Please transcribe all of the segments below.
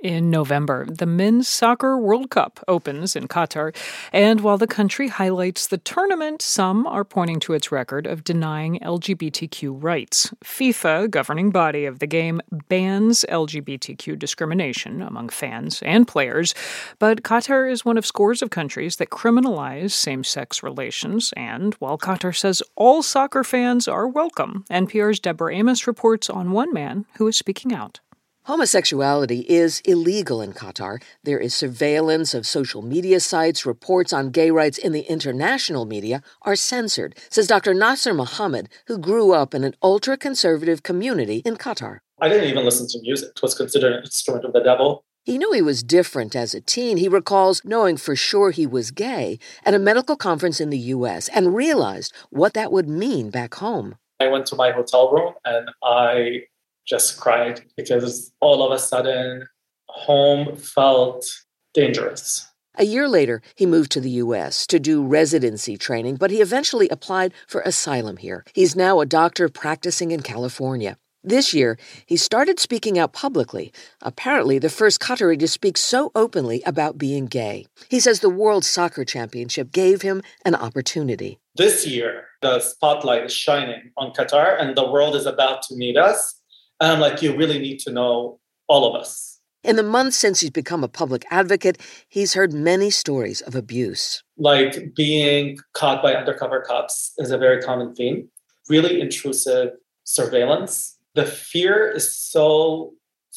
In November, the Men's Soccer World Cup opens in Qatar, and while the country highlights the tournament, some are pointing to its record of denying LGBTQ rights. FIFA, governing body of the game, bans LGBTQ discrimination among fans and players, but Qatar is one of scores of countries that criminalize same-sex relations, and while Qatar says all soccer fans are welcome, NPR's Deborah Amos reports on one man who is speaking out. Homosexuality is illegal in Qatar. There is surveillance of social media sites. Reports on gay rights in the international media are censored, says Dr. Nasser Mohammed, who grew up in an ultra-conservative community in Qatar. I didn't even listen to music. It was considered an instrument of the devil. He knew he was different as a teen. He recalls knowing for sure he was gay at a medical conference in the U.S. and realized what that would mean back home. I went to my hotel room and I just cried because all of a sudden home felt dangerous. A year later, he moved to the U.S. to do residency training, but he eventually applied for asylum here. He's now a doctor practicing in California. This year, he started speaking out publicly, apparently the first Qatari to speak so openly about being gay. He says the World Soccer Championship gave him an opportunity. This year, the spotlight is shining on Qatar and the world is about to meet us. And I'm like, you really need to know all of us. In the months since he's become a public advocate, he's heard many stories of abuse. Like being caught by undercover cops is a very common theme. Really intrusive surveillance. The fear is so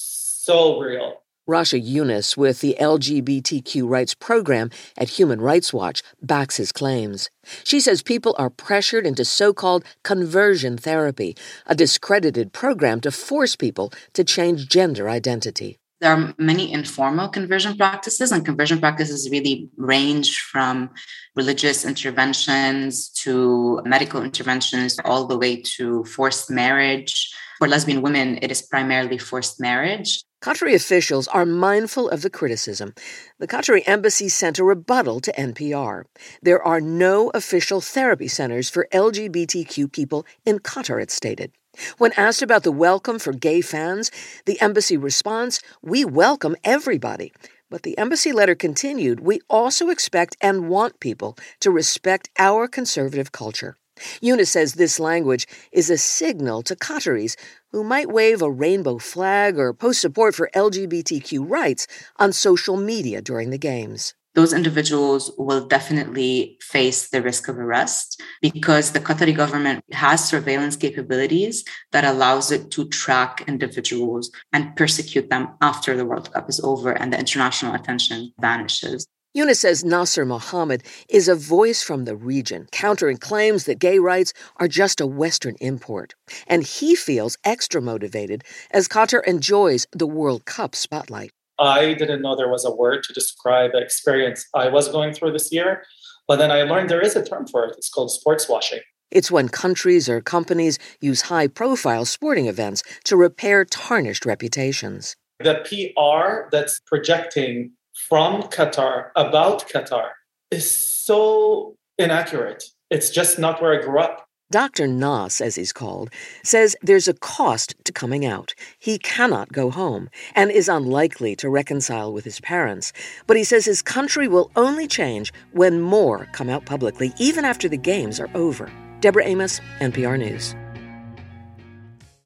real. Rasha Yunus with the LGBTQ rights program at Human Rights Watch backs his claims. She says people are pressured into so-called conversion therapy, a discredited program to force people to change gender identity. There are many informal conversion practices, and conversion practices really range from religious interventions to medical interventions, all the way to forced marriage. For lesbian women, it is primarily forced marriage. Qatari officials are mindful of the criticism. The Qatari embassy sent a rebuttal to NPR. There are no official therapy centers for LGBTQ people in Qatar, it stated. When asked about the welcome for gay fans, the embassy responds, "We welcome everybody." But the embassy letter continued, "We also expect and want people to respect our conservative culture." Yunus says this language is a signal to Qataris who might wave a rainbow flag or post support for LGBTQ rights on social media during the games. Those individuals will definitely face the risk of arrest because the Qatari government has surveillance capabilities that allows it to track individuals and persecute them after the World Cup is over and the international attention vanishes. Yunus says Nasser Mohammed is a voice from the region, countering claims that gay rights are just a Western import. And he feels extra motivated as Qatar enjoys the World Cup spotlight. I didn't know there was a word to describe the experience I was going through this year, but then I learned there is a term for it. It's called sports washing. It's when countries or companies use high-profile sporting events to repair tarnished reputations. The PR that's projecting from Qatar about Qatar is so inaccurate. It's just not where I grew up. Dr. Nas, as he's called, says there's a cost to coming out. He cannot go home and is unlikely to reconcile with his parents. But he says his country will only change when more come out publicly, even after the games are over. Deborah Amos, NPR News.